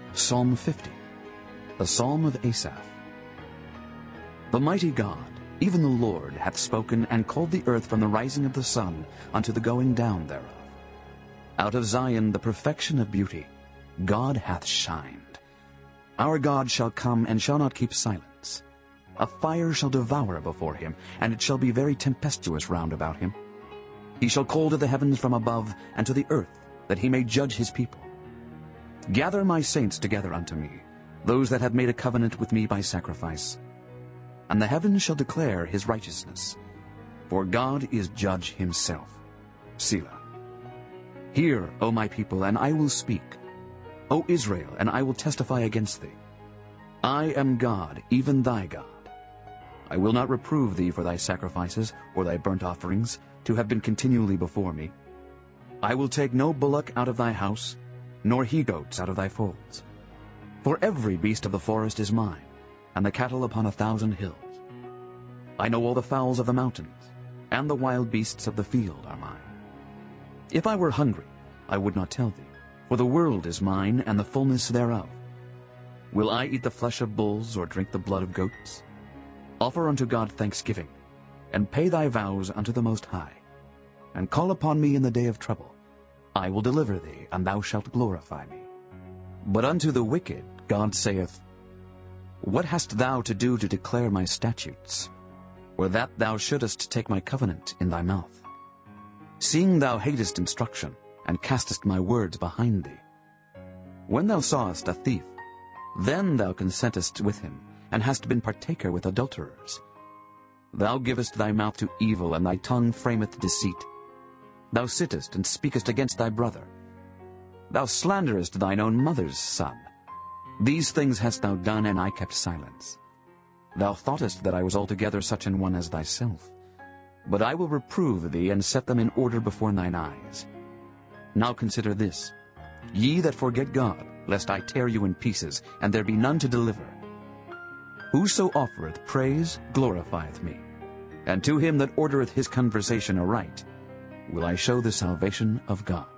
Psalm 50, a psalm of Asaph. The mighty God, even the Lord, hath spoken, and called the earth from the rising of the sun unto the going down thereof. Out of Zion the perfection of beauty, God hath shined. Our God shall come, and shall not keep silence. A fire shall devour before him, and it shall be very tempestuous round about him. He shall call to the heavens from above, and to the earth, that he may judge his people. Gather my saints together unto me, those that have made a covenant with me by sacrifice. And the heavens shall declare his righteousness, for God is judge himself. Selah. Hear, O my people, and I will speak. O Israel, and I will testify against thee. I am God, even thy God. I will not reprove thee for thy sacrifices or thy burnt offerings, to have been continually before me. I will take no bullock out of thy house, nor he-goats out of thy folds. For every beast of the forest is mine, and the cattle upon 1,000 hills. I know all the fowls of the mountains, and the wild beasts of the field are mine. If I were hungry, I would not tell thee, for the world is mine, and the fullness thereof. Will I eat the flesh of bulls, or drink the blood of goats? Offer unto God thanksgiving, and pay thy vows unto the Most High. And call upon me in the day of trouble. I will deliver thee, and thou shalt glorify me. But unto the wicked God saith, What hast thou to do to declare my statutes, or that thou shouldest take my covenant in thy mouth? Seeing thou hatest instruction, and castest my words behind thee. When thou sawest a thief, then thou consentest with him, and hast been partaker with adulterers. Thou givest thy mouth to evil, and thy tongue frameth deceit. Thou sittest and speakest against thy brother. Thou slanderest thine own mother's son. These things hast thou done, and I kept silence. Thou thoughtest that I was altogether such an one as thyself. But I will reprove thee, and set them in order before thine eyes. Now consider this, ye that forget God, lest I tear you in pieces, and there be none to deliver. Whoso offereth praise glorifieth me, and to him that ordereth his conversation aright will I show the salvation of God.